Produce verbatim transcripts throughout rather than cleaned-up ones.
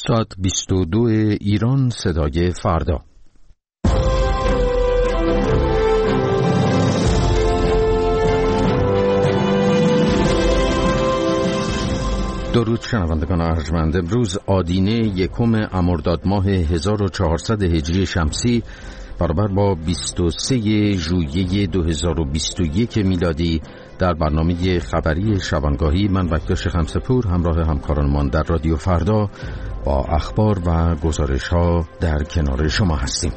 ساعت بیست و دو ایران، صدای فردا. درود شنوندگان ارجمند. امروز آدینه یکم مرداد ماه هزار و چهارصد هجری شمسی برابر با بیست و سه ژوئیه دو هزار و بیست و یک میلادی در برنامه خبری شبانگاهی من وکیل خمسپور همراه همکارانمان در رادیو فردا با اخبار و گزارش ها در کنار شما هستیم.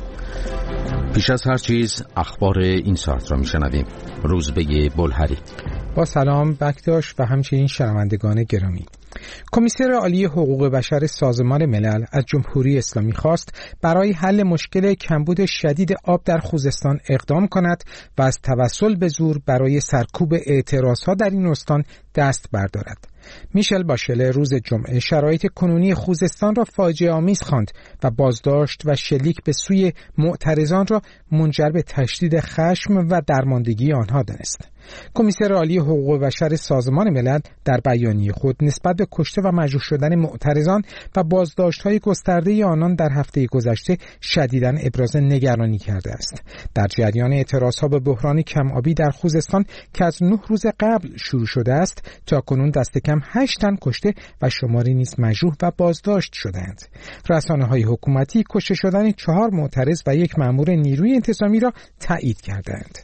پیش از هر چیز اخبار این ساعت را میشنویم. روزبه بلهری. با سلام بکتاش و همچنین شنوندگان گرامی. کمیسر عالی حقوق بشر سازمان ملل از جمهوری اسلامی خواست برای حل مشکل کمبود شدید آب در خوزستان اقدام کند و از توسل به زور برای سرکوب اعتراضها در این استان دست بردارد. میشل باشله روز جمعه شرایط کنونی خوزستان را فاجعه آمیز خواند و بازداشت و شلیک به سوی معترضان را منجر به تشدید خشم و درماندگی آنها دانست. کمیسر عالی حقوق بشر سازمان ملل در بیانیه خود نسبت به کشته و مجروح شدن معترضان و بازداشت‌های گسترده آنان در هفته گذشته شدیداً ابراز نگرانی کرده است. در جریان اعتراضها به بحران کم‌آبی در خوزستان که از نه روز قبل شروع شده است، تاکنون دست کم هشت تن کشته و شماری نیز مجروح و بازداشت شدند. رسانه‌های حکومتی کشته شدن چهار معترض و یک مأمور نیروی انتظامی را تایید کردند.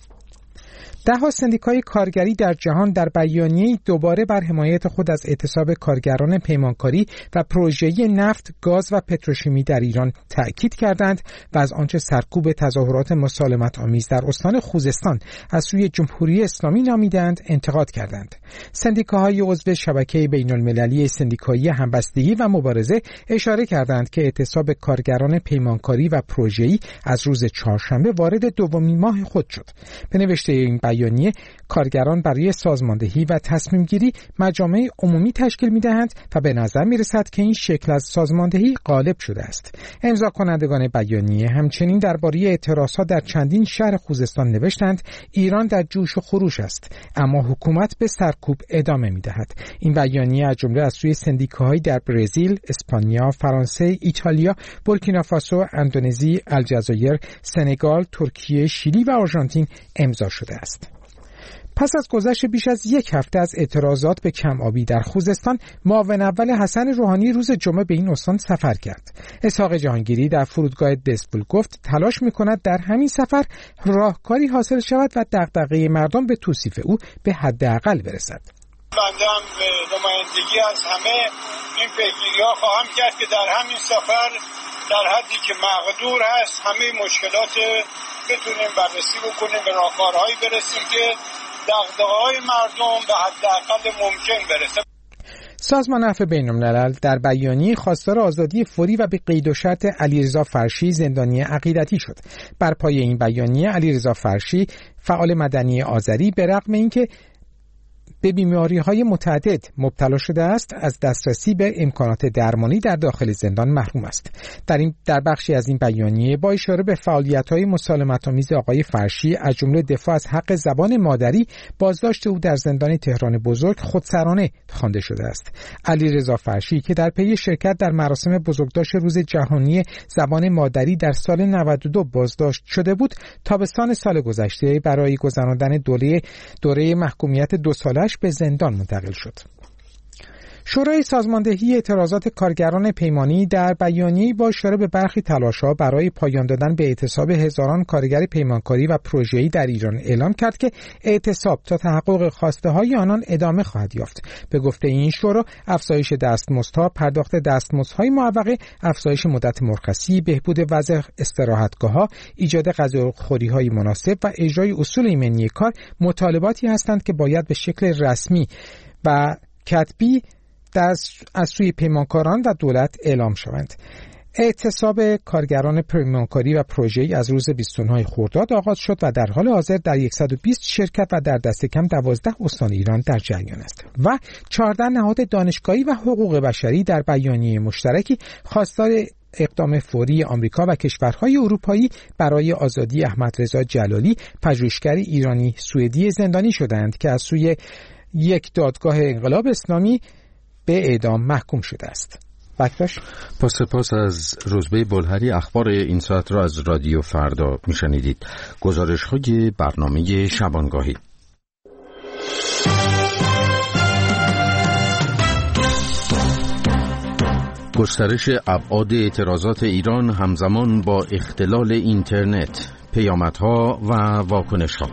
ده‌ها سندیکای کارگری در جهان در بیانیه‌ای دوباره بر حمایت خود از اعتصاب کارگران پیمانکاری و پروژه‌ای نفت، گاز و پتروشیمی در ایران تأکید کردند و از آنچه سرکوب تظاهرات مسالمت آمیز در استان خوزستان از سوی جمهوری اسلامی نامیدند انتقاد کردند. سندیکاهای عضو شبکه بین‌المللی سندیکایی همبستگی و مبارزه اشاره کردند که اعتصاب کارگران پیمانکاری و پروژه‌ای از روز چهارشنبه وارد دومین ماه خود شد. به نوشته این بیانیه، کارگران برای سازماندهی و تصمیم گیری مجامع عمومی تشکیل می دهند و به نظر می رسد که این شکل از سازماندهی غالب شده است. امضا کنندگان بیانیه همچنین درباره اعتراضها در چندین شهر خوزستان نوشتند ایران در جوش و خروش است، اما حکومت به سرکوب ادامه می دهد. این بیانیه از جمله از سوی سندیکاهای در برزیل، اسپانیا، فرانسه، ایتالیا، بورکینافاسو، اندونزی، الجزایر، سنگال، ترکیه، شیلی و آرژانتین امضا شده است. پس از گذشت بیش از یک هفته از اعتراضات به کم‌آبی در خوزستان، معاون اول حسن روحانی روز جمعه به این استان سفر کرد. اسحاق جهانگیری در فرودگاه دسپول گفت تلاش می‌کند در همین سفر راهکاری حاصل شود و دغدغه مردم به توصیف او به حداقل برسد. بنده هم به نمایندگی از همه این پیگیری‌ها خواهم کرد که در همین سفر در حدی که مقدور هست همه مشکلات بتونیم بررسی بکنیم، به راهکارهایی برسیم که دغدغه‌های مردم به حداقل ممکن برسه. سازمان عفو بین‌الملل در بیانیه خواستار آزادی فوری و به قید و شرط علیرضا فرشی زندانی عقیدتی شد. بر پایه این بیانیه علیرضا فرشی فعال مدنی آذری به رغم اینکه به بیماری‌های متعدد مبتلا شده است، از دسترسی به امکانات درمانی در داخل زندان محروم است. در این در بخشی از این بیانیه با اشاره به فعالیت‌های مسالمت‌آمیز آقای فرشی از جمله دفاع از حق زبان مادری، بازداشت او در زندان تهران بزرگ خودسرانه خوانده شده است. علیرضا فرشی که در پی شرکت در مراسم بزرگداشت روز جهانی زبان مادری در سال نود و دو بازداشت شده بود، تابستان سال گذشته برای گذراندن دوره دوره محکومیت دو ساله به زندان منتقل شد. شورای سازماندهی اعتراضات کارگران پیمانی در بیانیه‌ای با اشاره به برخی تلاش‌ها برای پایان دادن به اعتصاب هزاران کارگر پیمانکاری و پروژه‌ای در ایران اعلام کرد که اعتصاب تا تحقق خواسته‌های آنان ادامه خواهد یافت. به گفته این شورا، افزایش دستمزدها، پرداخت دستمزدهای معوقه، افزایش مدت مرخصی، بهبود وضع استراحتگاه‌ها، ایجاد غذاخوری‌های مناسب و اجرای اصول ایمنی کار مطالباتی هستند که باید به شکل رسمی و کتبی از سوی پیمانکاران و دولت اعلام شوند. اعتصاب کارگران پیمانکاری و پروژه‌ای از روز بیست و نه خرداد آغاز شد و در حال حاضر در صد و بیست شرکت و در دست کم دوازده استان ایران در جریان است. و چهارده نهاد دانشگاهی و حقوق بشری در بیانیه مشترکی خواستار اقدام فوری آمریکا و کشورهای اروپایی برای آزادی احمدرضا جلالی، پژوهشگر ایرانی سوئدی زندانی شدند که از سوی یک دادگاه انقلاب اسلامی به اعدام محکوم شده است. بکتاش. با سپاس از روزبه بلهری. اخبار این ساعت را از رادیو فردا میشنیدید. گزارش‌های برنامه شبانگاهی. گسترش ابعاد اعتراضات ایران همزمان با اختلال اینترنت، پیامدها و واکنش‌ها.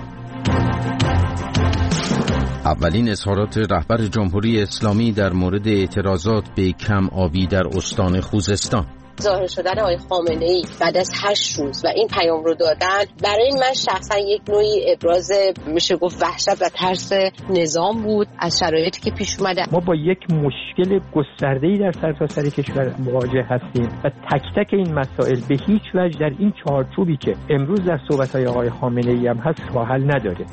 اولین اظهارات رهبر جمهوری اسلامی در مورد اعتراضات به کم آبی در استان خوزستان. ظاهر شدن آقای خامنه‌ای بعد از هشت روز و این پیام رو دادن برای من شخصا یک نوعی ابراز میشه گفت وحشت و ترس نظام بود از شرایطی که پیش اومده. ما با یک مشکل گسترده‌ای در سرتاسر کشور مواجه هستیم و تک تک این مسائل به هیچ وجه در این چارچوبی که امروز در صحبت‌های آقای خامنه‌ای هم هست راه حل نداره.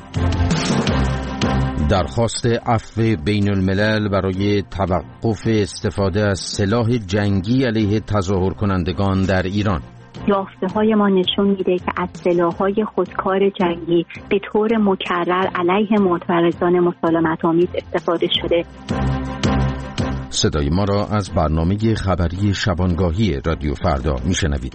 درخواست عفو بین الملل برای توقف استفاده از سلاح جنگی علیه تظاهر کنندگان در ایران. یافته‌های ما نشون میده که از سلاح‌های خودکار جنگی به طور مکرر علیه معترضان مسالمت‌آمیز استفاده شده. صدای ما را از برنامه خبری شبانگاهی رادیو فردا میشنوید.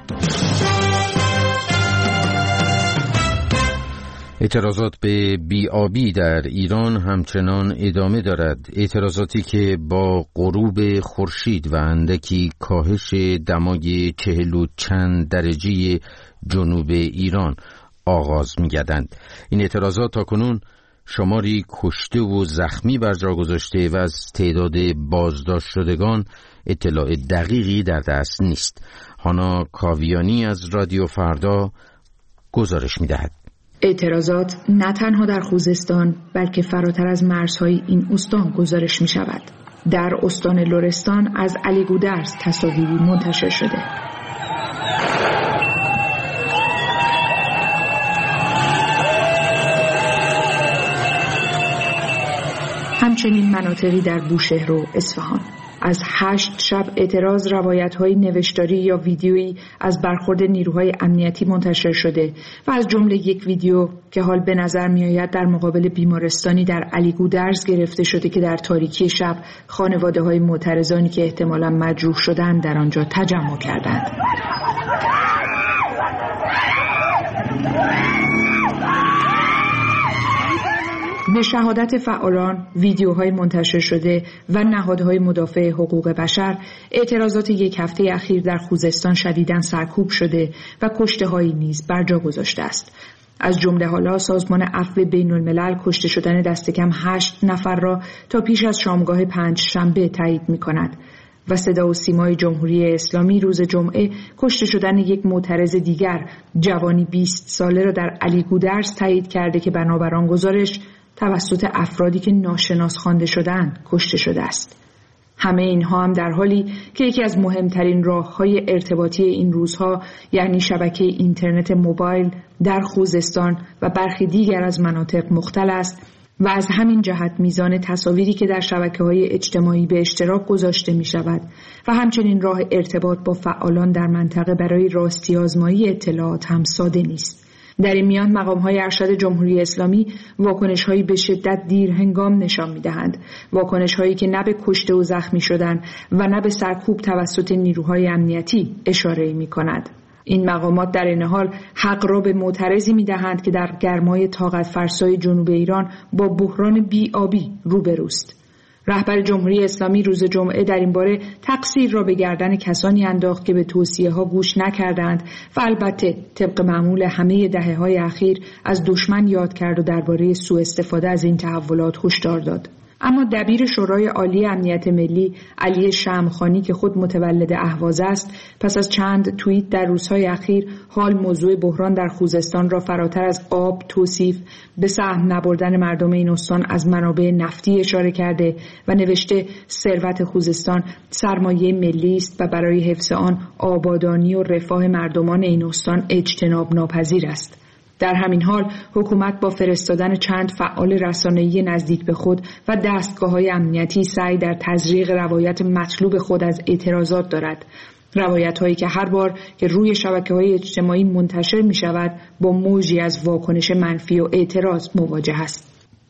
اعتراضات به بی‌آبی در ایران همچنان ادامه دارد. اعتراضاتی که با غروب خورشید و اندکی کاهش دمای چهل و چند درجه جنوب ایران آغاز می‌گردند. این اعتراضات تاکنون شماری کشته و زخمی بر جا گذاشته و از تعداد بازداشت شدگان اطلاع دقیقی در دست نیست. هانا کاویانی از رادیو فردا گزارش می‌دهد. اعتراضات نه تنها در خوزستان بلکه فراتر از مرزهای این استان گزارش می شود. در استان لرستان از علی گودرز تصاویری منتشر شده. همچنین مناطقی در بوشهر و اصفهان. از هشت شب اعتراض روایت‌های نوشتاری یا ویدیویی از برخورد نیروهای امنیتی منتشر شده و از جمله یک ویدیو که حال به نظر می‌آید در مقابل بیمارستانی در علی گودرز گرفته شده که در تاریکی شب خانواده‌های معترضانی که احتمالاً مجروح شدند در آنجا تجمع کردند. به شهادت فعالان، ویدیوهای منتشر شده و نهادهای مدافع حقوق بشر، اعتراضات یک هفته اخیر در خوزستان شدیداً سرکوب شده و کشته‌هایی نیز بر جا گذاشته است. از جمله حالا سازمان عفو بین الملل کشته شدن دست کم هشت نفر را تا پیش از شامگاه پنج شنبه تایید می‌کند و صدا و سیمای جمهوری اسلامی روز جمعه کشته شدن یک معترض دیگر جوانی بیست ساله را در علی گودرز تایید کرده که بنابر آن گزارش توسط افرادی که ناشناس خوانده شدند کشته شده است. همه اینها هم در حالی که یکی از مهمترین راه‌های ارتباطی این روزها یعنی شبکه اینترنت موبایل در خوزستان و برخی دیگر از مناطق مختل است و از همین جهت میزان تصاویری که در شبکه‌های اجتماعی به اشتراک گذاشته می‌شود و همچنین راه ارتباط با فعالان در منطقه برای راستی آزمایی اطلاعات هم ساده نیست. در این میان مقام‌های ارشد جمهوری اسلامی واکنش‌هایی به شدت دیر هنگام نشان می‌دهند، واکنش‌هایی که نه به کشته و زخمی شدن و نه به سرکوب توسط نیروهای امنیتی اشاره می‌کند. این مقامات در این حال حق را به معترضی می‌دهند که در گرمای طاقت فرسای جنوب ایران با بحران بی‌آبی روبروست. رهبر جمهوری اسلامی روز جمعه در این باره تقصیر را به گردن کسانی انداخت که به توصیه‌ها گوش نکردند و البته طبق معمول همه دهه‌های اخیر از دشمن یاد کرد و درباره سوء استفاده از این تحولات هشدار داد. اما دبیر شورای عالی امنیت ملی علی شمخانی که خود متولد اهواز است پس از چند توییت در روزهای اخیر حال موضوع بحران در خوزستان را فراتر از آب توصیف به سهم نبردن مردم این استان از منابع نفتی اشاره کرده و نوشته ثروت خوزستان سرمایه ملی است و برای حفظ آن آبادانی و رفاه مردمان این استان اجتناب ناپذیر است. در همین حال حکومت با فرستادن چند فعال رسانه‌ای نزدیک به خود و دستگاه‌های امنیتی سعی در تزریق روایت مطلوب خود از اعتراضات دارد. روایت‌هایی که هر بار که روی شبکه‌های اجتماعی منتشر می‌شود با موجی از واکنش منفی و اعتراض مواجه است.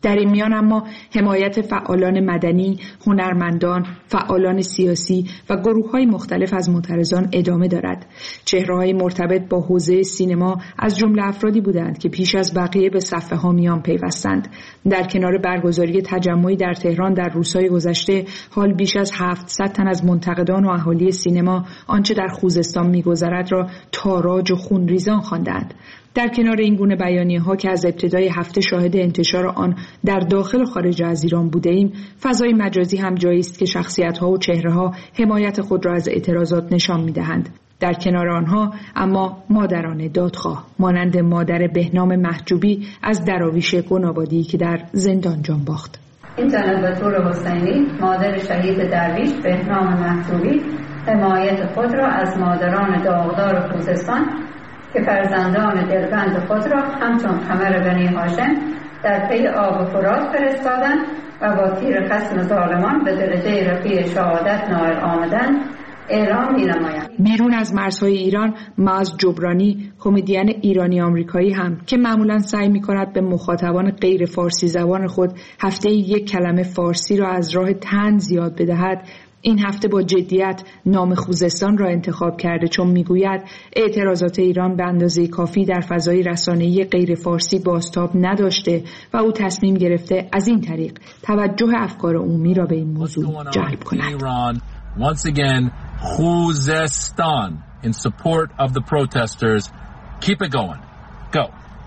در این میان اما حمایت فعالان مدنی، هنرمندان، فعالان سیاسی و گروه‌های مختلف از معترضان ادامه دارد. چهره‌های مرتبط با حوزه سینما از جمله افرادی بودند که پیش از بقیه به صف حامیان پیوستند. در کنار برگزاری تجمعی در تهران در روزهای گذشته، حال بیش از هفتصد تن از منتقدان و اهالی سینما آنچه در خوزستان می‌گذرد را تاراج و خونریزان خواندند. در کنار این گونه بیانیه‌ها که از ابتدای هفته شاهد انتشار آن در داخل و خارج از ایران بوده‌ایم، فضای مجازی هم جایی است که شخصیت‌ها و چهره‌ها حمایت خود را از اعتراضات نشان می‌دهند. در کنار آنها اما مادران دادخواه مانند مادر بهنام محجوبی از دراویش گنابادی که در زندان جان باخت. این جناب بطور حسینی مادر شهید درویش بهنام محجوبی حمایت خود را از مادران داغدار خوزستان که فرزندان دلبند خود را همچون قمر بنی هاشم در پی آب فرات فرستادند و با تیر خصم ظالمان به درجه رفیع شهادت نائل آمدند اعلام می‌نمایند. بیرون از مرزهای ایران، معاذ جبرانی، کمدین ایرانی آمریکایی هم که معمولاً سعی می‌کند به مخاطبان غیر فارسی زبان خود هفته یک کلمه فارسی را از راه طنز یاد بدهد، این هفته با جدیت نام خوزستان را انتخاب کرده، چون میگوید اعتراضات ایران به اندازه کافی در فضای رسانه‌ای غیر فارسی بازتاب نداشته و او تصمیم گرفته از این طریق توجه افکار عمومی را به این موضوع جلب کند. Once again, Khuzestan in support of the protesters. Keep it going. Go.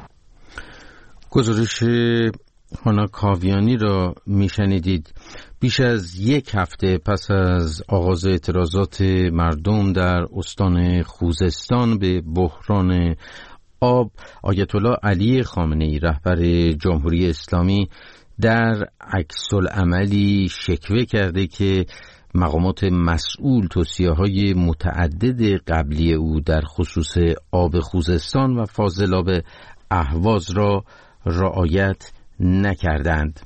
گزارش هانا کاویانی را میشنیدید. بیش از یک هفته پس از آغاز اعتراضات مردم در استان خوزستان به بحران آب، آیت الله علی خامنه‌ای رهبر جمهوری اسلامی در عکس‌العملی شکوه کرده که مقامات مسئول توصیه‌های متعدد قبلی او در خصوص آب خوزستان و فاضلاب اهواز را رعایت نکردند.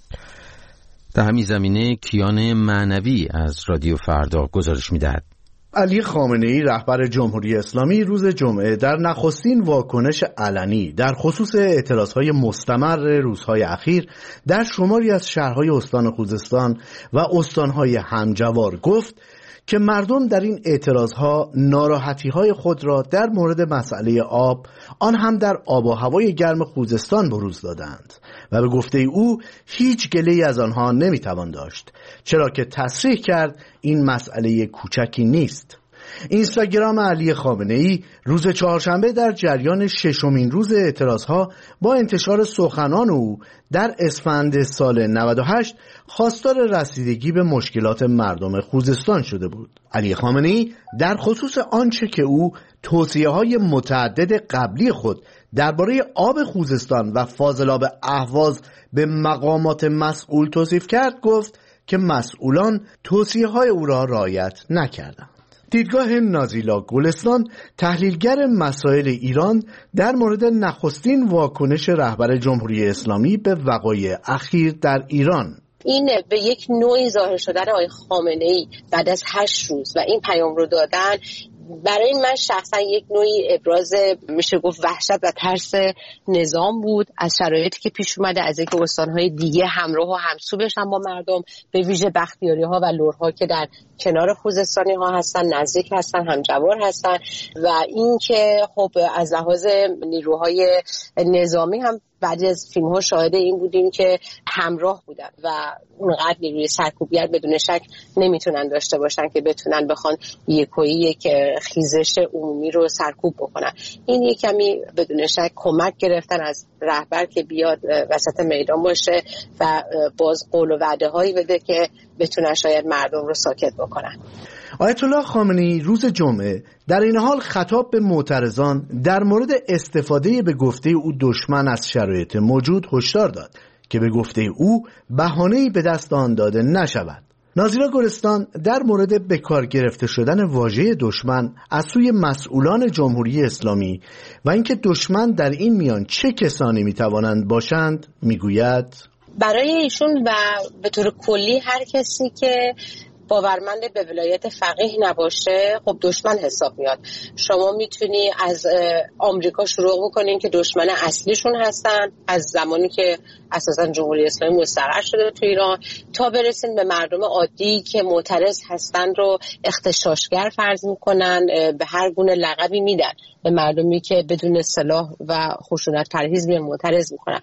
در همین زمینه کیان معنوی از رادیو فردا گزارش می‌دهد. علی خامنه‌ای رهبر جمهوری اسلامی روز جمعه در نخستین واکنش علنی در خصوص اعتراضهای مستمر روزهای اخیر در شماری از شهرهای استان خوزستان و استانهای همجوار گفت که مردم در این اعتراضها ناراحتی‌های خود را در مورد مسئله آب، آن هم در آب و هوای گرم خوزستان بروز دادند و به گفته او هیچ گله‌ای از آنها نمیتوان داشت، چرا که تصریح کرد این مسئله کوچکی نیست. اینستاگرام علی خامنه‌ای روز چهارشنبه در جریان ششمین روز اعتراضها با انتشار سخنان او در اسفند سال نود و هشت خواستار رسیدگی به مشکلات مردم خوزستان شده بود. علی خامنه‌ای در خصوص آنچه که او توصیه‌های متعدد قبلی خود درباره آب خوزستان و فاضلاب اهواز به مقامات مسئول توصیف کرد گفت که مسئولان توصیه‌های او را رعایت نکردند. دیدگاه نازیلا گلستان، تحلیلگر مسائل ایران، در مورد نخستین واکنش رهبر جمهوری اسلامی به وقایع اخیر در ایران: این به یک نوعی ظاهر شدن آقای خامنه‌ای بعد از هشت روز و این پیام رو دادن برای من شخصا یک نوعی ابراز میشه گفت وحشت و ترس نظام بود از شرایطی که پیش اومده، از اینکه استان‌های دیگه همراه و همسو بشن با مردم، به ویژه بختیاری‌ها و لرها که در کنار خوزستانی‌ها هستن، نزدیک هستن، همجوار هستن، و اینکه خب از لحاظ نیروهای نظامی هم بعضی از فیلم‌ها شاهد این بودیم که همراه بودن و اونقدر نیروی سرکوبیت بدون شک نمیتونن داشته باشن که بتونن بخوان یکویی یک خیزش عمومی رو سرکوب بکنن. این یک کمی بدون شک کمک گرفتن از رهبر که بیاد وسط میدان باشه و باز قول و وعده هایی بده که بتونن شاید مردم رو ساکت بکنن. آیت الله خامنه‌ای روز جمعه در این حال خطاب به معترضان در مورد استفاده به گفته او دشمن از شرایط موجود هشدار داد که به گفته او بهانه‌ای به دست آن داده نشود. نازیلا گلستان در مورد به کار گرفته شدن واژه دشمن از سوی مسئولان جمهوری اسلامی و اینکه دشمن در این میان چه کسانی میتوانند باشند میگوید: برای ایشون و به طور کلی هر کسی که باورمند به ولایت فقیه نباشه خب دشمن حساب میاد. شما میتونی از آمریکا شروع بکنین که دشمن اصلیشون هستن از زمانی که اساسا جمهوری اسلامی مستقر شده تو ایران، تا برسین به مردم عادی که معترض هستن رو اغتشاشگر فرض میکنن، به هر گونه لقبی میدن به مردمی که بدون سلاح و خشونت پرهیز میان معترض میکنن.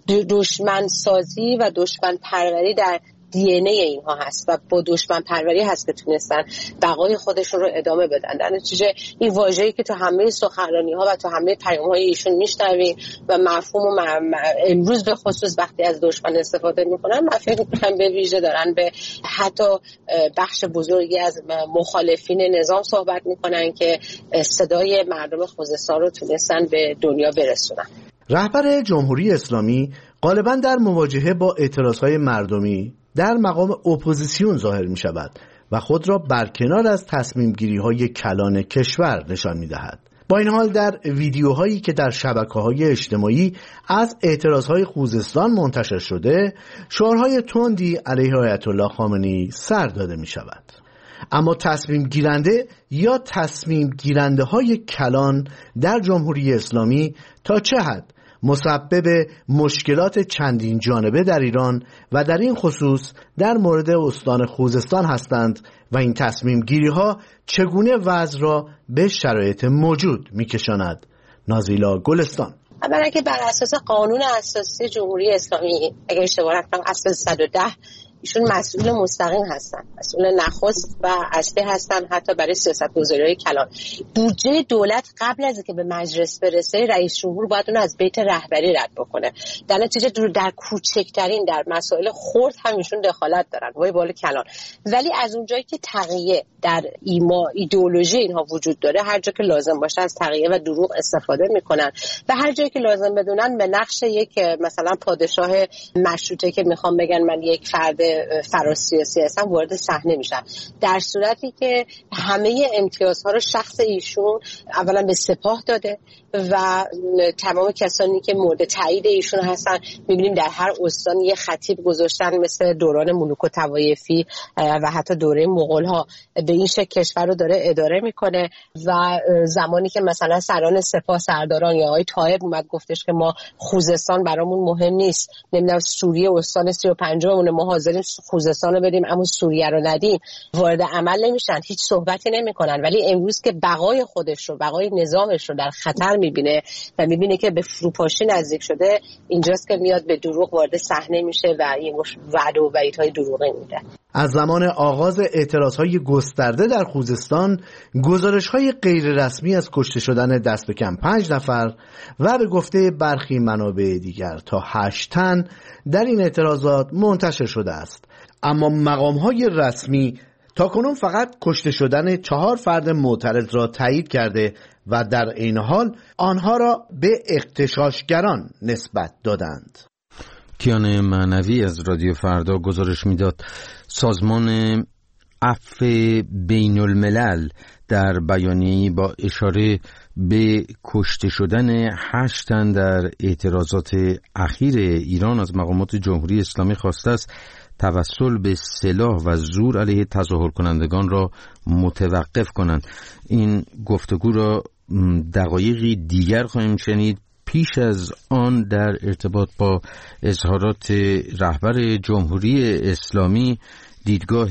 دشمن سازی و دشمن پروری در دی ان ای اینها هست و با دشمن پروری هست که تونستن بقای خودشون رو ادامه بدن. در نتیجه این واژه‌ای که تو همه سخنرانی‌ها و تو همه پیام‌های ایشون میشنویم و مفهوم و م... امروز به خصوص وقتی از دشمن استفاده میکنن، من فکر می‌کنم به ویژه دارن به حتی بخش بزرگی از مخالفین نظام صحبت میکنن که صدای مردم خوزستان رو تونستن به دنیا برسونن. رهبر جمهوری اسلامی غالباً در مواجهه با اعتراضهای مردمی در مقام اپوزیسیون ظاهر می شود و خود را برکنار از تصمیم گیری های کلان کشور نشان می دهد. با این حال در ویدیوهایی که در شبکه‌های اجتماعی از اعتراضهای خوزستان منتشر شده، شعارهای تندی علیه آیت الله خامنه‌ای سر داده می شود. اما تصمیم گیرنده یا تصمیم گیرنده های کلان در جمهوری اسلامی تا چه حد مسبب مشکلات چندین جانبه در ایران و در این خصوص در مورد استان خوزستان هستند و این تصمیم گیری ها چگونه وضع را به شرایط موجود می کشاند. نازیلا گلستان. اولا که بر اساس قانون اساسی جمهوری اسلامی اگر اشتباه نکنم اصل صد و ده ایشون مسئول مستقیم هستن، مسئول نخست و اصلی هستن حتی برای سیاست‌گذاری‌های کلان. بودجه دولت قبل از اینکه به مجلس برسه رئیس جمهور باید اون از بیت رهبری رد بکنه. در نتیجه در کوچکترین در مسائل خرد هم ایشون دخالت دارن وای بالا کلان. ولی از اونجایی که تقیه در ایما ایدئولوژی اینها وجود داره، هر جا که لازم باشه از تقیه و دروغ استفاده میکنن و هر جایی که لازم بدونن به نقش یک مثلا پادشاه مشروطه که میخوام بگن من یک فرد فراسیاسی هستن وارد صحنه میشن، در صورتی که همه امتیازها رو شخص ایشون اولا به سپاه داده و تمام کسانی که مورد تایید ایشون هستن میبینیم در هر استان یه خطیب گذاشتن مثل دوران ملوک و طوایفی و حتی دوره مغول ها. به این شکل کشور رو داره اداره میکنه و زمانی که مثلا سران سپاه سرداران یا آقای طایب اومد گفتش که ما خوزستان برامون مهم نیست، نمیدونم سوریه استان سی و پنج اون ما حاضریم خوزستان رو بدیم اما سوریه رو ندیم، وارد عمل نمیشن، هیچ صحبتی نمیکنن. ولی امروز که بقای خودش رو بقای نظامش رو در خطر میبینه و میبینه که به فروپاشی نزدیک شده، اینجاست که میاد به دروغ وارد صحنه میشه و این وعده و وعیدهای دروغی میده. از زمان آغاز اعتراضهای گسترده در خوزستان، گزارش‌های غیر رسمی از کشته شدن دست به کم پنج نفر و به گفته برخی منابع دیگر تا هشت تن در این اعتراضات منتشر شده است. اما مقام‌های رسمی تاکنون فقط کشته شدن چهار فرد معترض را تایید کرده و در این حال آنها را به اغتشاشگران نسبت دادند. کیان معنوی از رادیو فردا گزارش میداد سازمان عفو بین الملل در بیانیه‌ای با اشاره به کشته شدن هشت تن در اعتراضات اخیر ایران از مقامات جمهوری اسلامی خواسته است توسل به سلاح و زور علیه تظاهر کنندگان را متوقف کنند. این گفتگو را دقایقی دیگر خواهیم شنید. پیش از آن در ارتباط با اظهارات رهبر جمهوری اسلامی، دیدگاه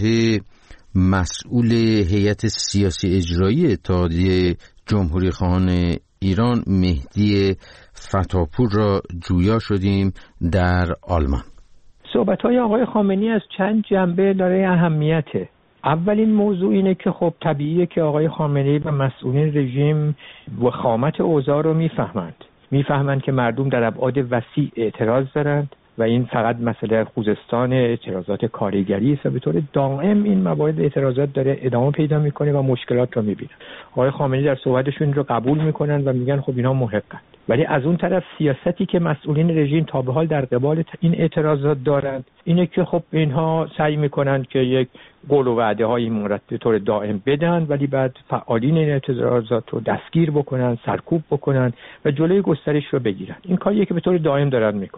مسئول هیئت سیاسی اجرایی اتحادیه جمهوری خواهان ایران مهدی فتاپور را جویا شدیم در آلمان. صحبت‌های آقای خامنه‌ای از چند جنبه داره اهمیته. اولین موضوع اینه که خب طبیعیه که آقای خامنه‌ای و مسئولین رژیم وخامت اوضاع رو میفهمند. میفهمند که مردم در ابعاد وسیع اعتراض دارند و این فقط مسئله خوزستان اعتراضات کارگری است و به طور دائم این موارد اعتراضات داره ادامه پیدا میکنه و مشکلات رو میبینن. آقای خامنه‌ای در صحبتشون رو قبول میکنن و میگن خب اینا محقن. ولی از اون طرف سیاستی که مسئولین رژیم تا به حال در قبال این اعتراضات دارند اینه که خب اینها سعی میکنن که یک قول و وعده های مورد به طور دائم بدن ولی بعد فعالین این اعتراضات رو دستگیر بکنن، سرکوب بکنن و جلوی گسترش رو بگیرن. این کاریه که به طور دائم دارن میکنن.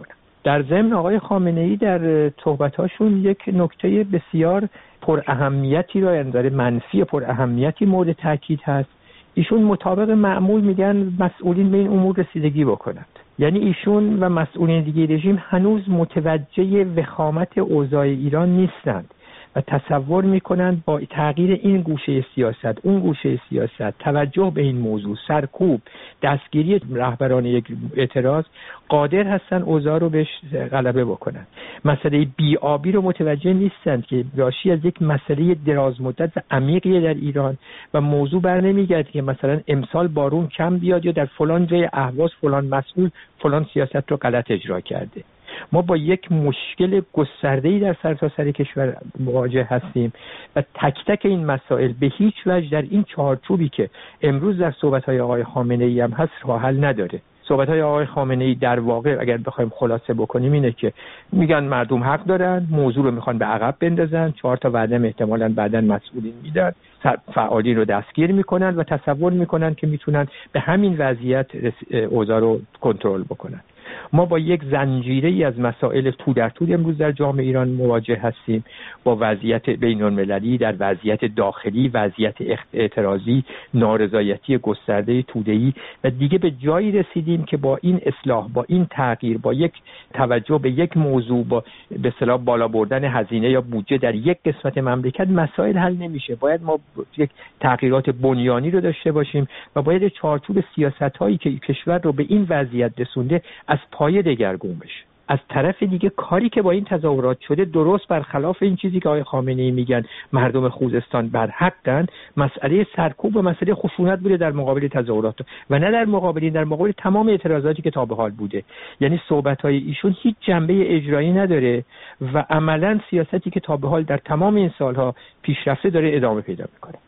در ضمن آقای خامنه‌ای در صحبت‌هاشون یک نکته بسیار پر اهمیتی را یعنی منفی پر اهمیتی مورد تاکید هست. ایشون مطابق معمول میگن مسئولین به این امور رسیدگی بکنند. یعنی ایشون و مسئولین دیگه رژیم هنوز متوجه وخامت اوضاع ایران نیستند و تصور میکنند با تغییر این گوشه سیاست اون گوشه سیاست، توجه به این موضوع، سرکوب، دستگیری رهبران یک اعتراض قادر هستن اوضاع رو بهش غلبه بکنن. مسئله بی‌آبی رو متوجه نیستند که ناشی از یک مسئله دراز مدت و عمیقی در ایران و موضوع بر نمیگرده که مثلا امسال بارون کم بیاد یا در فلان جای اهواز فلان مسئول فلان سیاست رو غلط اجرا کرده. ما با یک مشکل گسترده‌ای در سرتاسر کشور مواجه هستیم و تک تک این مسائل به هیچ وجه در این چارچوبی که امروز در صحبت‌های آقای خامنه‌ای هم هست راه حل نداره. صحبت‌های آقای خامنه‌ای در واقع اگر بخوایم خلاصه بکنیم اینه که میگن مردم حق دارن، موضوع رو میخوان به عقب بندازن، چهار تا وعده احتمالاً بعداً مسئولین میدن، فعالین رو دستگیر میکنن و تصور میکنن که میتونن به همین وضعیت اوضاع رو کنترل بکنن. ما با یک زنجیره‌ای از مسائل تو در تو امروز در جامعه ایران مواجه هستیم، با وضعیت بین‌المللی، در وضعیت داخلی، وضعیت اعتراضی، نارضایتی گسترده توده‌ای و دیگه به جایی رسیدیم که با این اصلاح، با این تغییر، با یک توجه به یک موضوع، با به اصطلاح بالا بردن هزینه یا بودجه در یک قسمت مملکت مسائل حل نمیشه. باید ما یک تغییرات بنیانی رو داشته باشیم و باید چارچوب سیاست‌هایی که کشور رو به این وضعیت رسونده از پایه دگرگون بشه. از طرف دیگه کاری که با این تظاهرات شده درست برخلاف این چیزی که آقای خامنه‌ای میگن مردم خوزستان بر حقن، مسئله سرکوب و مسئله خشونت بوده در مقابل تظاهرات و نه در مقابل در مقابل تمام اعتراضاتی که تا به حال بوده. یعنی صحبت‌های ایشون هیچ جنبه اجرایی نداره و عملاً سیاستی که تا به حال در تمام این سالها پیشرفته داره ادامه پیدا میکنه.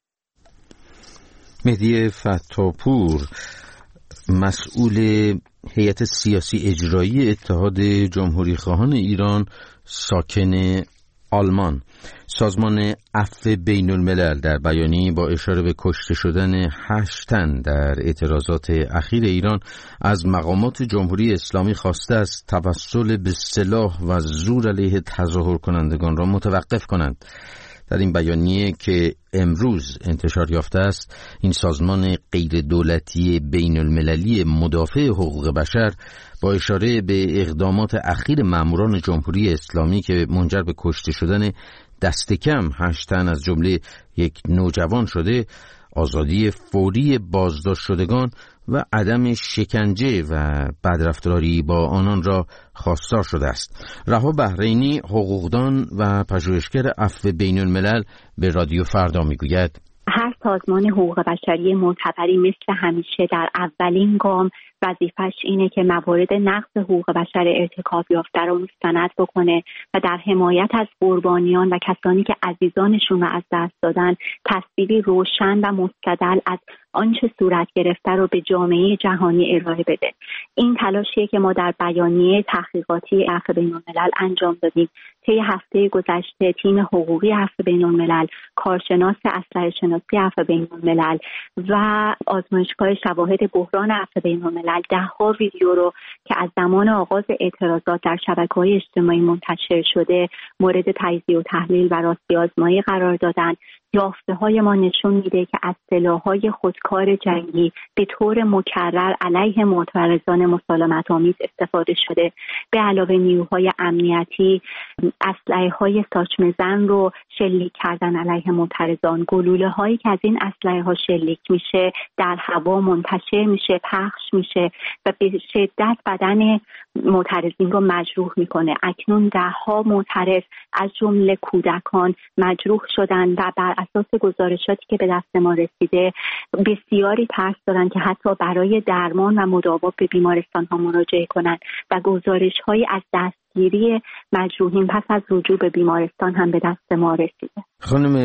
مهدی فتاپور، مسئول هیئت سیاسی اجرایی اتحاد جمهوری خواهان ایران ساکن آلمان، سازمان عفو بین الملل در بیانیه‌ای با اشاره به کشته شدن هشت تن در اعتراضات اخیر ایران از مقامات جمهوری اسلامی خواسته است توسل به سلاح و زور علیه تظاهر کنندگان را متوقف کنند. در این بیانیه که امروز انتشار یافته است، این سازمان غیر دولتی بین المللی مدافع حقوق بشر با اشاره به اقدامات اخیر ماموران جمهوری اسلامی که منجر به کشته شدن دست کم هشت تن از جمله یک نوجوان شده، آزادی فوری بازداشت شدگان و عدم شکنجه و بدرفتاری با آنان را خواستار شده است. رها بحرینی، حقوقدان و پژوهشگر عفو بین الملل به رادیو فردا میگوید هر سازمان حقوق بشری معتبری مثل همیشه در اولین گام وظیفش اینه که موارد نقض حقوق بشر ارتکاب یافته رو مستند بکنه و در حمایت از قربانیان و کسانی که عزیزانشون رو از دست دادن تصویری روشن و مستدل از آنچه صورت گرفته رو به جامعه جهانی ارائه بده. این تلاشیه که ما در بیانیه تحقیقاتی عفو بین الملل انجام دادیم. طی هفته گذشته تیم حقوقی عفو بین الملل، کارشناس اسلحه شناسی عفو بین الملل و آزمایشگاه شواهد بحران عفو بین الملل ده ها ویدیو رو که از زمان آغاز اعتراضات در شبکه‌های اجتماعی منتشر شده مورد تجزیه و تحلیل و راستی آزمایی قرار دادن. یافته‌های ما نشون میده که از سلاح‌های خودکار جنگی به طور مکرر علیه معترضان مسالمت‌آمیز استفاده شده. به علاوه نیروهای امنیتی اسلحه‌های ساچمه‌زن رو شلیک کردن علیه معترضان. گلوله‌هایی که از این اسلحه‌ها شلیک میشه در هوا منتشر میشه، پخش میشه و به شدت بدن معترضین رو مجروح میکنه. اکنون ده ها معترض از جمله کودکان مجروح شدن و بر اساس گزارشاتی که به دست ما رسیده بسیاری ترس دارن که حتی برای درمان و مداوا به بیمارستان ها مراجعه کنند و گزارش‌هایی از دستگیری مجروحین پس از رجوع به بیمارستان هم به دست ما رسیده. خانم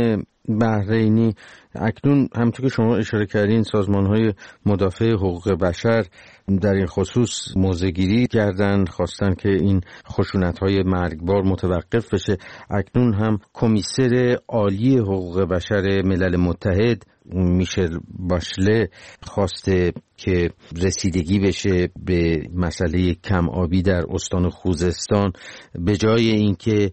بحرینی، اکنون همونطور که شما اشاره کردین سازمان‌های مدافع حقوق بشر در این خصوص موضع‌گیری کردن، خواستن که این خشونت‌های مرگبار متوقف بشه. اکنون هم کمیسر عالی حقوق بشر ملل متحد میشل باشله خواسته که رسیدگی بشه به مسئله کم آبی در استان خوزستان، به جای اینکه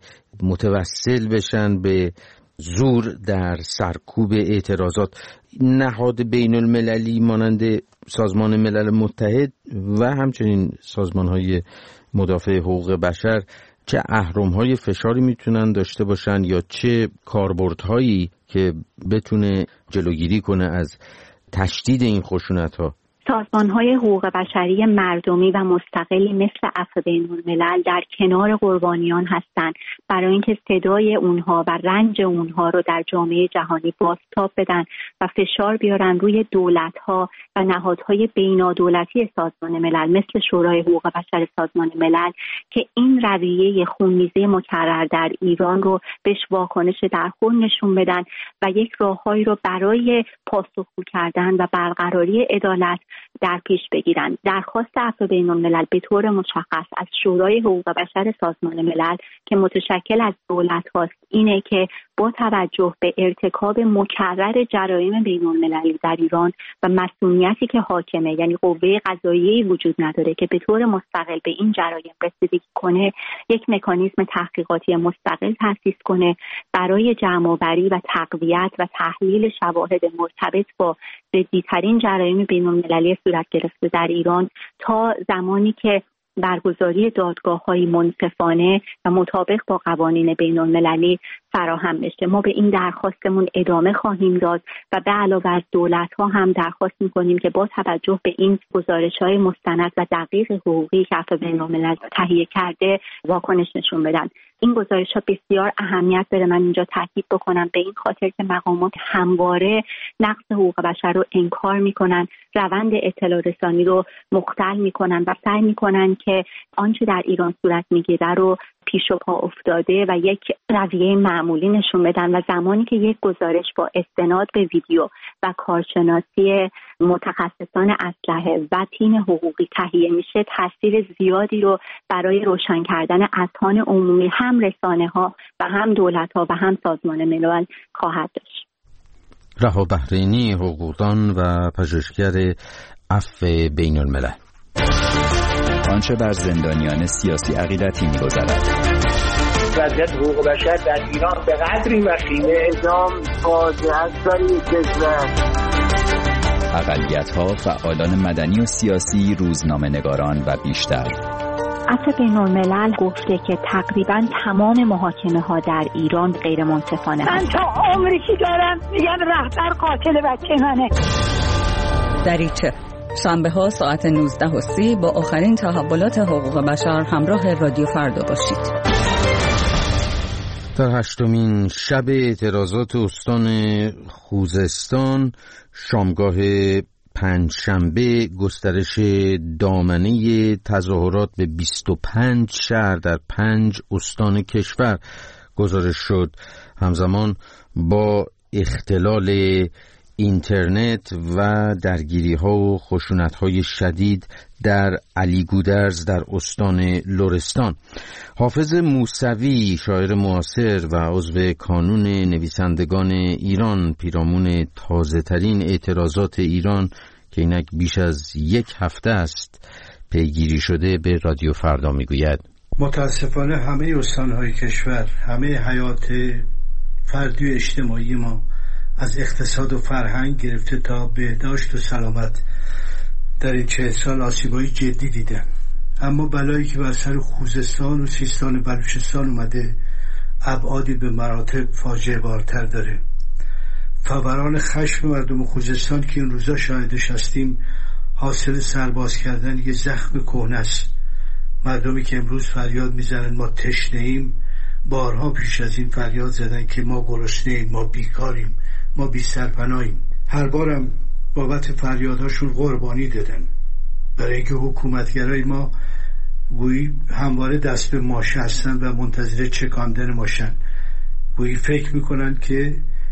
متوسل بشن به زور در سرکوب اعتراضات. نهاد بین المللی مانند سازمان ملل متحد و همچنین سازمان‌های مدافع حقوق بشر چه اهرم‌های فشاری میتونن داشته باشن یا چه کاربردهایی که بتونه جلوگیری کنه از تشدید این خشونت‌ها؟ سازمان‌های حقوق بشری مردمی و مستقلی مثل عفو بین‌الملل در کنار قربانیان هستند برای اینکه صدای اونها و رنج اونها رو در جامعه جهانی بازتاب بدن و فشار بیارن روی دولت‌ها و نهادهای بین‌دولتی سازمان ملل مثل شورای حقوق بشر سازمان ملل که این رویه خونریزی مکرر در ایران رو بهش واکنش درخور نشون بدن و یک راههایی رو برای پاسخگو کردن و برقراری عدالت در پیش بگیرند. درخواست عفو بین‌الملل به طور مشخص از شورای حقوق بشر سازمان ملل که متشکل از دولت هاست اینه که با توجه به ارتکاب مکرر جرایم بین‌المللی در ایران و مسئولیتی که حاکمه، یعنی قوه قضاییه‌ای وجود نداره که به طور مستقل به این جرایم رسیدگی کنه، یک مکانیزم تحقیقاتی مستقل تأسیس کنه برای جمع‌آوری و تقویت و تحلیل شواهد مرتبط با جدی‌ترین جرایم بین‌المللی صورت گرفته در ایران تا زمانی که برگزاری دادگاه‌های منصفانه و مطابق با قوانین بین‌المللی فراهم بشه. ما به این درخواستمون ادامه خواهیم داد و به علاوه از دولت‌ها هم درخواست می‌کنیم که با توجه به این گزارش‌های مستند و دقیق حقوقی که عفو بین‌الملل تهیه کرده واکنش نشون بدن. این گزارش‌ها بسیار اهمیت داره. من اینجا تاکید بکنم به این خاطر که مقامات همواره نقض حقوق بشر رو انکار می‌کنن، روند اطلاع رسانی رو مختل می‌کنن و سعی می‌کنن که آنچه در ایران صورت می‌گیره رو پیش و پا افتاده و یک رویه معمولی نشون بدن و زمانی که یک گزارش با استناد به ویدیو و کارشناسی متخصصان اسلحه و تیم حقوقی تهیه میشه، تاثیر زیادی رو برای روشن کردن اذهان عمومی هم رسانه‌ها و هم دولت‌ها و هم سازمان ملل خواهد داشت. رها بحرینی، حقوقدان و پژوهشگر عفو بین‌الملل. آنچه بر زندانیان سیاسی عقیدتی می‌گذرد. وضعیت حقوق بشر در ایران به قدری وخیمه اعدام فاجعه است برای کشور. اقلیت‌ها، فعالان مدنی و سیاسی، روزنامه‌نگاران و بیشتر. عفو بین‌الملل گفته که تقریباً تمام محاکمه‌ها در ایران غیر منصفانه من تا عمری که دارم میگن رهبر قاتل بچه منه. دریچه شنبه ها ساعت نوزده و سی با آخرین تحولات حقوق بشر همراه رادیو فردا باشید. در هشتمین شب اعتراضات استان خوزستان شامگاه پنجشنبه گسترش دامنه تظاهرات به بیست و پنج شهر در پنج استان کشور گزارش شد. همزمان با اختلال اینترنت و درگیری ها و خشونت های شدید در علیگودرز در استان لرستان. حافظ موسوی، شاعر معاصر و عضو کانون نویسندگان ایران، پیرامون تازه ترین اعتراضات ایران که اینک بیش از یک هفته است پیگیری شده، به رادیو فردا میگوید: متاسفانه همه استانهای کشور، همه حیات فردی و اجتماعی ما از اقتصاد و فرهنگ گرفته تا بهداشت و سلامت در این چه سال آسیب‌های جدی دیدن. اما بلایی که بر سر خوزستان و سیستان و بلوچستان اومده ابعادی به مراتب فاجعه بارتر داره. فوران خشم مردم خوزستان که این روزا شاهدش هستیم حاصل سرباز کردن یه زخم کهنه است. مردمی که امروز فریاد میزنن ما تشنه‌ایم، بارها پیش از این فریاد زدن که ما گرسنه‌ایم، ما بیکاریم، ما بی سرپناهیم. هر بارم بابت فریادهاشون قربانی دادن، برای اینکه حکومتگرای ما گویی همواره دست به ماشه هستن و منتظر چکاندن ماشن. گویی فکر میکنن که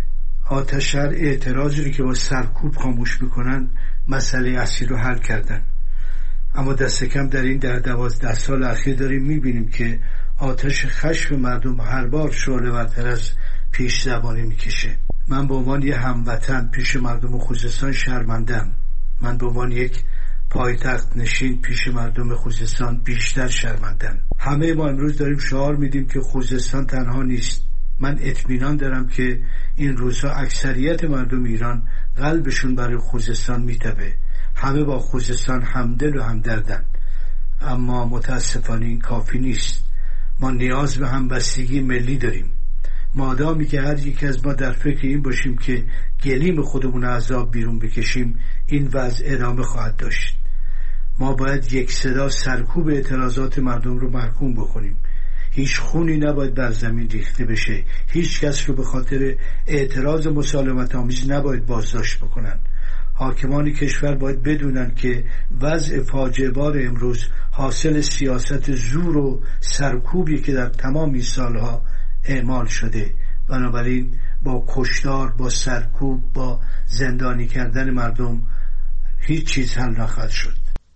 آتش‌شهر اعتراضی رو که با سرکوب خاموش میکنن مسئله اصلی رو حل کردن. اما دست کم در این ده دوازده سال اخیر داریم میبینیم که آتش خشم مردم هر بار شعله ورتر از پیش زبانی میکشه. من به عنوان یک هموطن پیش مردم خوزستان شرمندم. من به عنوان یک پایتخت نشین پیش مردم خوزستان بیشتر شرمندم. همه ما امروز داریم شعار میدیم که خوزستان تنها نیست. من اطمینان دارم که این روزها اکثریت مردم ایران قلبشون برای خوزستان میتبه. همه با خوزستان همدل و همدردن. اما متاسفانه این کافی نیست. ما نیاز به همبستگی ملی داریم. مادامی که هر یک از ما در فکر این باشیم که گلیم خودمون از آب بیرون بکشیم، این وضع ادامه خواهد داشت. ما باید یک صدا سرکوب اعتراضات مردم رو محکوم بکنیم. هیچ خونی نباید بر زمین ریخته بشه. هیچ کس رو به خاطر اعتراض مسالمت آمیز نباید بازداشت بکنن. حاکمان کشور باید بدونن که وضع فاجعه بار امروز حاصل سیاست زور و سرکوبی که در تمام این سالها اعمال شده. بنابراین با کشتار، با سرکوب، با زندانی کردن مردم هیچ چیز حل نخواهد شد.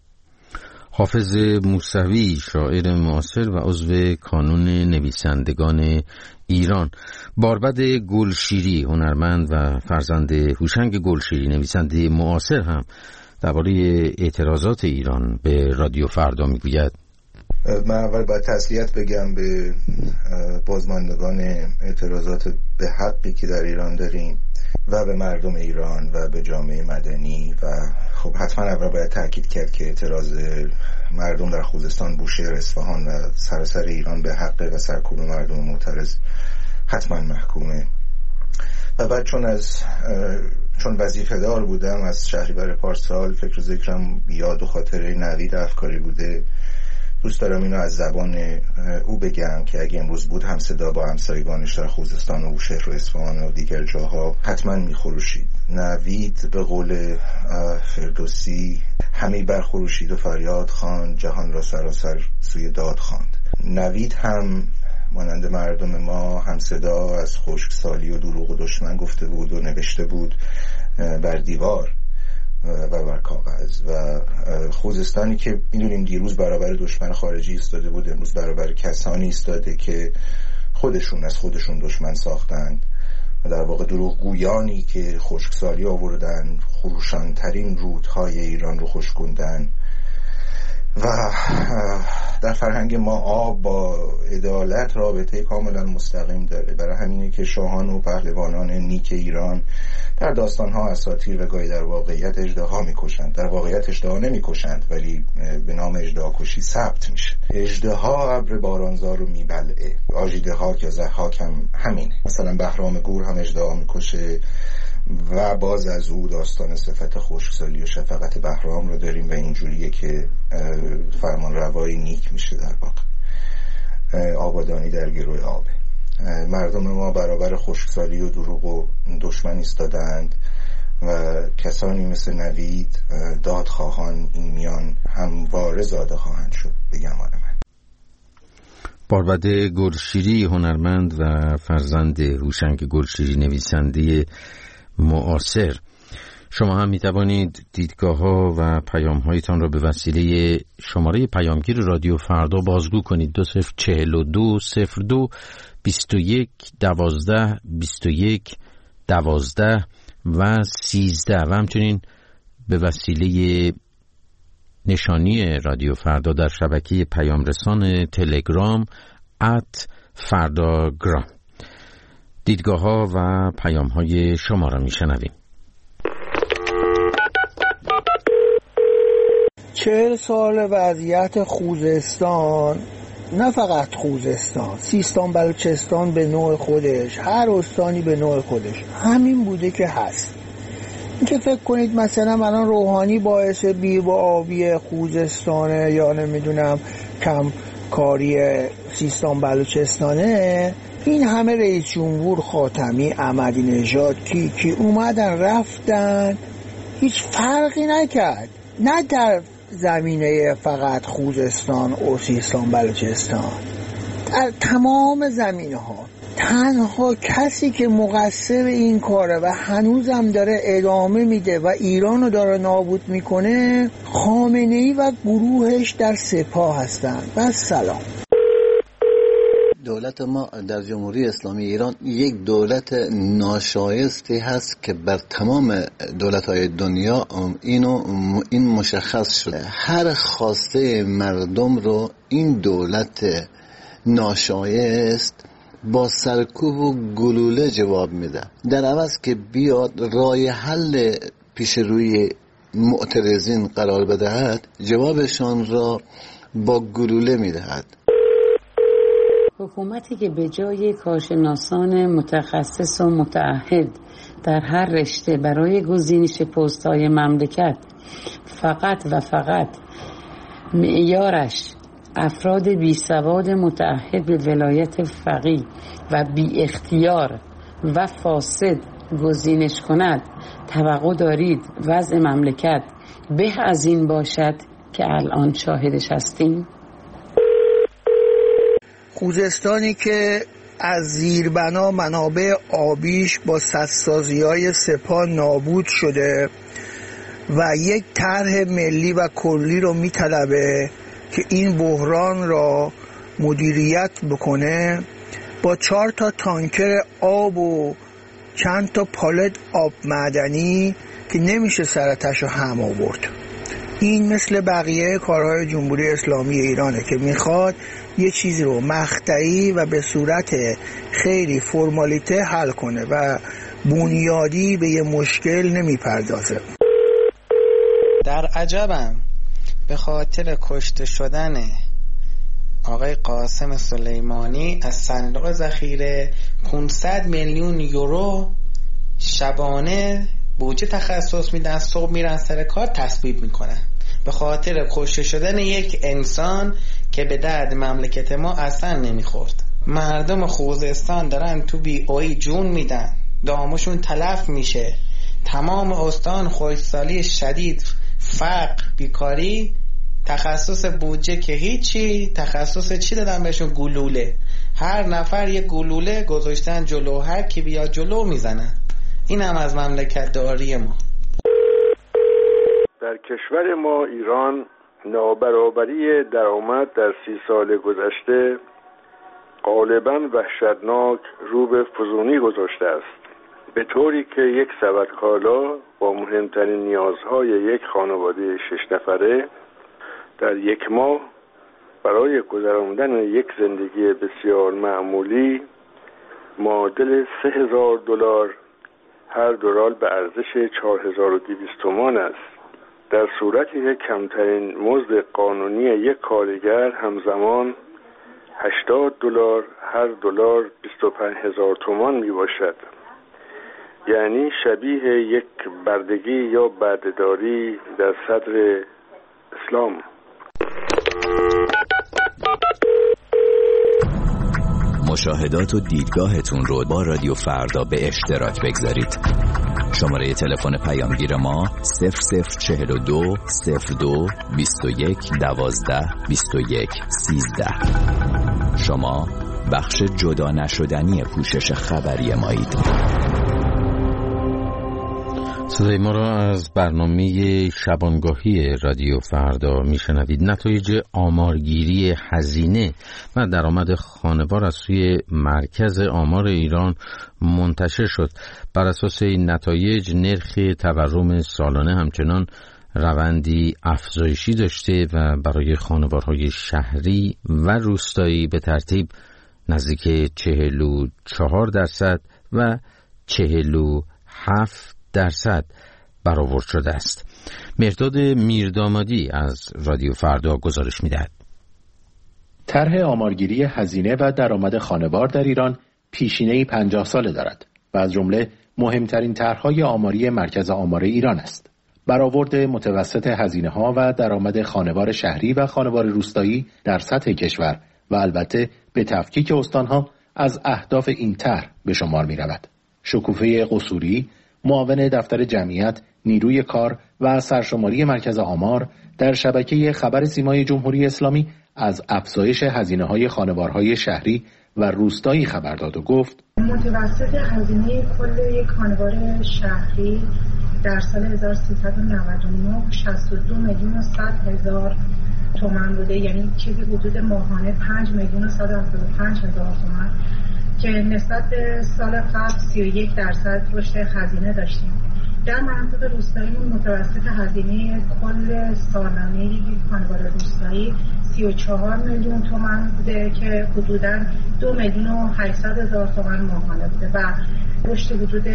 حافظ موسوی، شاعر معاصر و عضو کانون نویسندگان ایران. باربد گلشیری، هنرمند و فرزند هوشنگ گلشیری، نویسنده معاصر، هم درباره اعتراضات ایران به رادیو فردا میگوید: من اول باید تسلیت بگم به بازماندگان اعتراضات به حقی که در ایران داریم و به مردم ایران و به جامعه مدنی. و خب حتما اول باید تاکید کرد که اعتراض مردم در خوزستان، بوشهر، اصفهان و سراسر ایران به حق و سرکوب مردم معترض حتما محکومه. و بعد چون از چون وظیفه دار بودم از شهریور پارسال، فکر و ذکرم یاد و خاطره نوید افکاری بوده، دوست دارم اینو از زبان او بگم که اگه امروز بود هم صدا با همسایگانش در خوزستان و بوشهر و اصفهان و دیگر جاها حتما میخروشید. نوید به قول فردوسی همی برخروشید و فریاد خواند، جهان را سراسر سوی داد خواند. نوید هم مانند مردم ما هم صدا از خشکسالی و دروغ و دشمن گفته بود و نوشته بود بر دیوار و بر کاغذ. و خوزستانی که میدونیم دیروز برابر دشمن خارجی ایستاده بود، امروز برابر کسانی ایستاده که خودشون از خودشون دشمن ساختند و در واقع دروغ گویانی که خشکسالی آوردن، خروشانترین رودهای ایران رو خشکوندن. و در فرهنگ ما آب با عدالت رابطه کاملا مستقیم داره. برای همینه که شاهان و پهلوانان نیک ایران در داستان‌ها، اساطیر و گاهی در واقعیت اژدها می‌کشند. در واقعیت اژدها نمی‌کشند ولی به نام اژدهاکشی ثبت میشه. اژدها ابر بارانزار رو میبلعه. آژیده‌ها که ضحاک هم همینه. مثلا بهرام گور هم اژدها می‌کشه و باز از او داستان صفت خشکسالی و شفقت بهرام رو داریم و اینجوریه که فرمان روایی نیک میشه. در واقع آبادانی در گروه آبه. مردم ما برابر خشکسالی و دروغ و دشمن ایستادند و کسانی مثل نوید دادخواهان این میان همواره زاده خواهند شد به گمان من. باربد گلشیری، هنرمند و فرزند هوشنگ گلشیری، نویسنده معاصر. شما هم می توانید دیدگاه ها و پیام هایتان را به وسیله شماره پیامگیر رادیو فردا بازگو کنید. دو صفر چهل و دو صفر دو بیست و یک دوازده بیست و یک دوازده و سیزده و همچنین به وسیله نشانی رادیو فردا در شبکه پیام رسان تلگرام ات فرداگرام. دیدگاه ها و پیام های شما را می شنویم. چهل سال وضعیت خوزستان، نه فقط خوزستان، سیستان بلوچستان به نوع خودش، هر استانی به نوع خودش همین بوده که هست. اینکه فکر کنید مثلا الان روحانی باعث بی و آبی خوزستانه یا نمیدونم کم کاری سیستان بلوچستانه، این همه رئیس جمهور خاتمی، احمدی نژاد، کی کی اومدن رفتن، هیچ فرقی نکرد. نه در زمینه فقط خوزستان و سیستان بلوچستان، در تمام زمینه ها تنها کسی که مقصر این کاره و هنوزم داره ادامه میده و ایرانو داره نابود میکنه خامنه‌ای و گروهش در سپاه هستن. بس سلام. دولت ما در جمهوری اسلامی ایران یک دولت ناشایستی هست که بر تمام دولت‌های دنیا اینو این مشخص شده. هر خواسته مردم رو این دولت ناشایست با سرکوب و گلوله جواب میده، در عوض که بیاد راه حل پیش روی معترضین قرار بدهد جوابشان را با گلوله میدهد. حکومتی که به جای کارشناسان متخصص و متعهد در هر رشته برای گزینش پست‌های مملکت فقط و فقط معیارش افراد بی سواد متعهد به ولایت فقیه و بی اختیار و فاسد گزینش کند، توقع دارید وضع مملکت به از این باشد که الان شاهدش هستیم؟ خوزستانی که از زیربنا منابع آبیش با سدسازی‌های سپاه نابود شده و یک طرح ملی و کلی رو میطلبه که این بحران را مدیریت بکنه، با چهار تا تانکر آب و چند تا پالت آب معدنی که نمیشه سرتش رو هم آورد. این مثل بقیه کارهای جمهوری اسلامی ایرانه که میخواد یه چیزی رو مقطعی و به صورت خیلی فرمالیته حل کنه و بنیادی به یه مشکل نمیپردازه. در عجبم به خاطر کشته شدن آقای قاسم سلیمانی از صندوق ذخیره پانصد میلیون یورو شبانه بودجه تخصص میدن، صبح میرن سر کار تصویب میکنن به خاطر کشته شدن یک انسان که به درد مملکت ما اصلا نمیخورد. مردم خوزستان دارن تو بی اوی جون میدن، دامشون تلف میشه، تمام استان خشکسالی شدید، فقر، بیکاری، تخصص بودجه که هیچی، تخصص چی دادن بهشون؟ گلوله. هر نفر یه گلوله گذاشتن جلو، هر کی بیاد جلو میزنن. این هم از مملکت داری ما. در کشور ما ایران نابرابری درآمد در سی سال گذشته غالباً وحشتناک رو به فزونی گذاشته است، به طوری که یک سبد کالا با مهمترین نیازهای یک خانواده شش نفره در یک ماه برای گذراندن یک زندگی بسیار معمولی معادل سه هزار دلار، هر دلار به ارزش چهار هزار و دویست تومان است، در صورتی که کمترین مزد قانونی یک کارگر همزمان هشتاد دلار، هر دلار بیست و پنج هزار تومان می باشد. یعنی شبیه یک بردگی یا بردهداری در صدر اسلام. مشاهدات و دیدگاهتون رو با رادیو فردا به اشتراک بگذارید. شماره تلفن پیامگیر ما صفر صفر چهل و دو صفر دو بیست و یک دوازده بیست و یک سیزده. شما بخش جدا نشدنی پوشش خبری مایید. صدای ما را از برنامه شبانگاهی رادیو فردا میشنوید. نتایج آمارگیری هزینه و درآمد خانوار از سوی مرکز آمار ایران منتشر شد. بر اساس این نتایج نرخ تورم سالانه همچنان روندی افزایشی داشته و برای خانوارهای شهری و روستایی به ترتیب نزدیک چهل و چهار درصد و چهل و هفت درصد برآورد شده است. مرداد میردامادی از رادیو فردا گزارش می‌دهد. طرح آمارگیری هزینه و درآمد خانوار در ایران پیشینه‌ای پنجاه ساله دارد و از جمله مهمترین طرح‌های آماری مرکز آمار ایران است. برآورد متوسط هزینه‌ها و درآمد خانوار شهری و خانوار روستایی در سطح کشور و البته به تفکیک استان‌ها از اهداف این طرح به شمار می‌رود. شکوفه قصوری، معاون دفتر جمعیت، نیروی کار و سرشماری مرکز آمار در شبکه خبر سیمای جمهوری اسلامی از افزایش هزینه‌های خانوارهای شهری و روستایی خبر داد و گفت متوسط هزینه کل یک خانوار شهری در سال هزار و سیصد و نود و نه شصت و دو میلیون و صد هزار تومان بوده، یعنی چیزی حدود ماهانه پنج میلیون و صد و هفتاد و پنج هزار تومان که نسبت به سال قبل سی و یک درصد رشد هزینه داشتیم. در مناطق روستایی متوسط هزینه کل سالانه یک خانوار روستایی سی و چهار میلیون تومان بوده که حدوداً دو میلیون و هشتصد هزار تومان ماهانه بوده و رشد حدود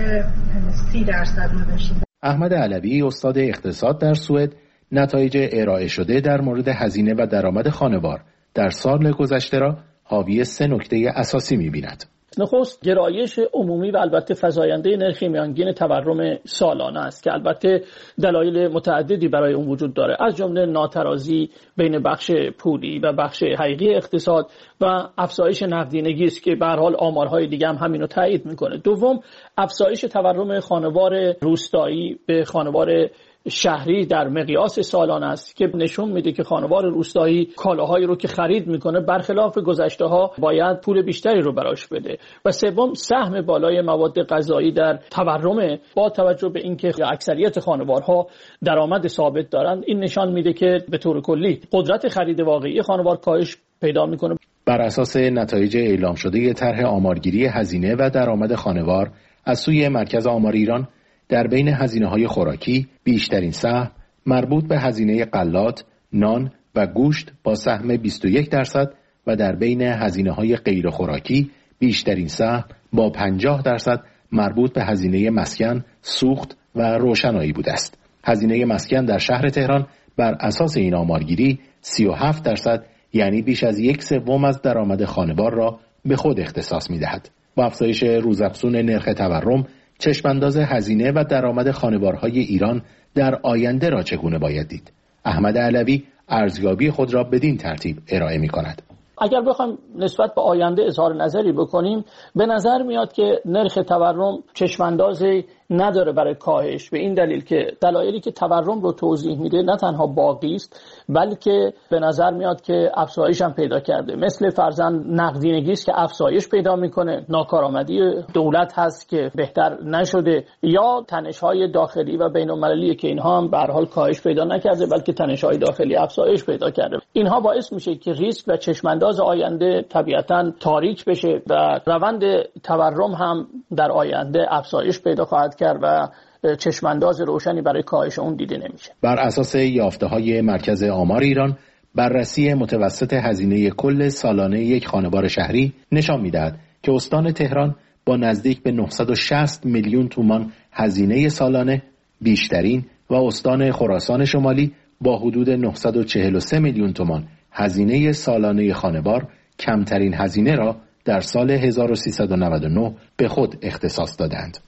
سی درصد ما داشتیم. احمد علوی استاد اقتصاد در سوئد نتایج ارائه شده در مورد هزینه و درآمد خانوار در سال گذشته را حاوی سه نکته اساسی می‌بیند. نخست گرایش عمومی و البته فزاینده نرخ میانگین تورم سالانه است که البته دلایل متعددی برای اون وجود داره، از جمله ناترازی بین بخش پولی و بخش حقیقی اقتصاد و افزایش نقدینگی است که به هر حال آمارهای دیگه هم همینو تایید میکنه. دوم، افزایش تورم خانوار روستایی به خانوار شهری در مقیاس سالانه است که نشون میده که خانوار روستایی کالاهایی رو که خرید میکنه برخلاف گذشته ها باید پول بیشتری رو براش بده. و سوم، سهم بالای مواد غذایی در تورم با توجه به اینکه اکثریت خانوارها درآمد ثابت دارند، این نشان میده که به طور کلی قدرت خرید واقعی خانوار کاهش پیدا میکنه. بر اساس نتایج اعلام شده طرح آمارگیری هزینه و درآمد خانوار از سوی مرکز آمار ایران، در بین هزینه‌های خوراکی بیشترین سهم مربوط به هزینه غلات، نان و گوشت با سهم بیست و یک درصد و در بین هزینه‌های غیر خوراکی بیشترین سهم با پنجاه درصد مربوط به هزینه مسکن، سوخت و روشنایی بوده است. هزینه مسکن در شهر تهران بر اساس این آمارگیری سی و هفت درصد، یعنی بیش از یک سوم از درآمد خانوار را به خود اختصاص می‌دهد. با افزایش روزافزون نرخ تورم، چشمانداز هزینه و درآمد خانوارهای ایران در آینده را چگونه باید دید؟ احمد علوی ارزیابی خود را بدین ترتیب ارائه می کند. اگر بخوایم نسبت به آینده اظهار نظری بکنیم، به نظر میاد که نرخ تورم چشماندازی نداره برای کاهش، به این دلیل که دلایلی که تورم رو توضیح میده نه تنها باقی است بلکه به نظر میاد که افزایش هم پیدا کرده. مثل فرضاً نقدینگی است که افزایش پیدا میکنه، ناکارآمدی دولت هست که بهتر نشده، یا تنش‌های داخلی و بین‌المللی که اینها هم به هر حال کاهش پیدا نکرده بلکه تنش‌های داخلی افزایش پیدا کرده. اینها باعث میشه که ریسک و چشمانداز آینده طبیعتاً تاریک بشه و روند تورم هم در آینده افزایش پیدا خواهد کرد و چشمانداز روشنی برای کاهش اون دیده نمیشه. بر اساس یافته‌های مرکز آمار ایران، بررسی متوسط هزینه کل سالانه یک خانوار شهری نشان می‌دهد که استان تهران با نزدیک به نهصد و شصت میلیون تومان هزینه سالانه بیشترین و استان خراسان شمالی با حدود نهصد و چهل و سه میلیون تومان هزینه سالانه خانوار کمترین هزینه را در سال هزار و سیصد و نود و نه به خود اختصاص دادند.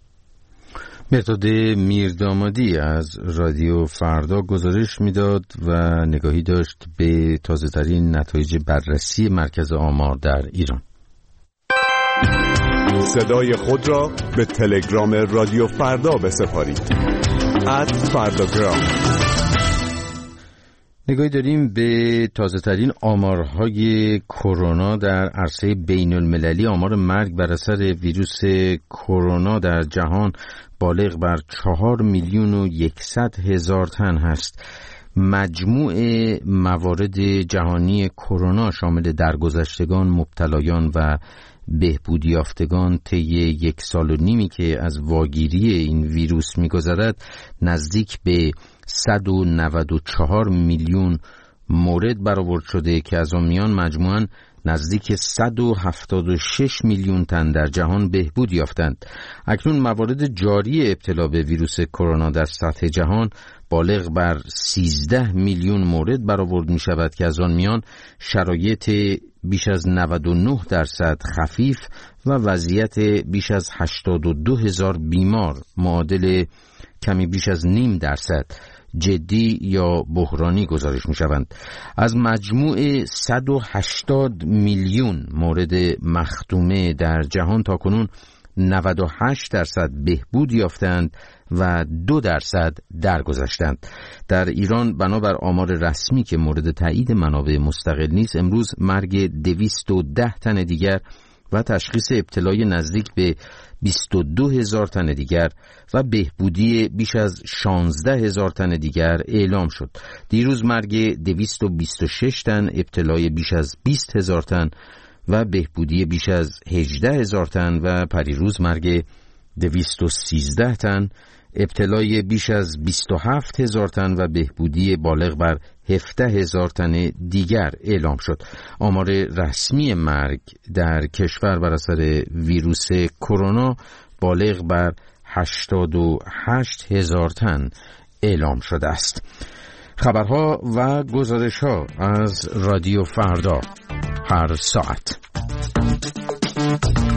مرداد میردامادی از رادیو فردا گزارش میداد و نگاهی داشت به تازه‌ترین نتایج بررسی مرکز آمار در ایران. صدای خود را به تلگرام رادیو فردا بسپارید. ات فرداگرام. نگاهی داریم به تازه‌ترین آمارهای کرونا در عرصه بین‌المللی. آمار مرگ بر اثر ویروس کرونا در جهان بالغ بر چهار میلیون و یکصد هزار تن هست. مجموع موارد جهانی کرونا شامل درگذشتگان، مبتلایان و بهبود یافتگان طی یک سال و نیمی که از واگیری این ویروس می‌گذرد نزدیک به صد و نود و چهار میلیون مورد برآورد شده که از آن میان مجموعاً نزدیک صد و هفتاد و شش میلیون تن در جهان بهبود یافتند. اکنون موارد جاری ابتلا به ویروس کرونا در سطح جهان بالغ بر سیزده میلیون مورد برآورد می شود که از آن میان شرایط بیش از نود و نه درصد خفیف و وضعیت بیش از هشتاد و دو هزار بیمار معادل کمی بیش از نیم درصد جدی یا بحرانی گزارش می شوند. از مجموع صد و هشتاد میلیون مورد مختومه در جهان تاکنون نود و هشت درصد بهبود یافتند و دو درصد درگذشتند. در ایران بنابر آمار رسمی که مورد تایید منابع مستقل نیست، امروز مرگ دویست و ده تن دیگر و تشخیص ابتلای نزدیک به بیست و دو هزار تن دیگر و بهبودی بیش از شانزده هزار تن دیگر اعلام شد. دیروز مرگ دویست و بیست و شش تن، ابتلای بیش از بیست هزار تن و بهبودی بیش از هجده هزار تن و پریروز مرگ دویست و سیزده تن، ابتلای بیش از بیست و هفت هزار تن و بهبودی بالغ بر هفده هزار تن دیگر اعلام شد. آمار رسمی مرگ در کشور بر اثر ویروس کرونا بالغ بر هشتاد و هشت هزار تن اعلام شده است. خبرها و گزارش‌ها از رادیو فردا هر ساعت.